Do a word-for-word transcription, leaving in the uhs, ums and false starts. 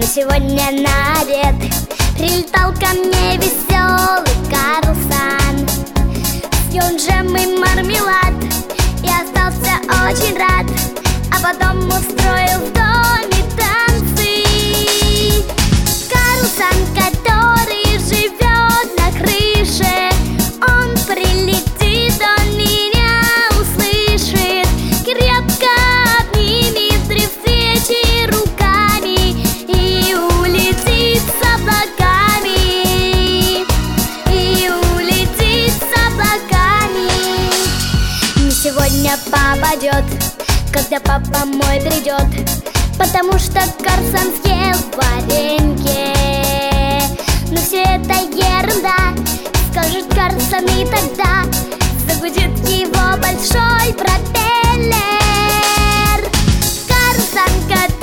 сегодня на обед прилетал ко мне веселый Карлсон. Съел джем и мармелад и остался очень рад, а потом устроил в доме танцы. Карлсон, который живет на крыше, он прилетит, он меня услышит, крепко обнимет при встрече руками и улетит с облаками, и улетит с облаками. Не сегодня попадет, когда папа мой придет, потому что Карлсон съел варенье. Но все это ерунда, скажет Карлсон, и тогда загудит его большой пропеллер. Карлсон,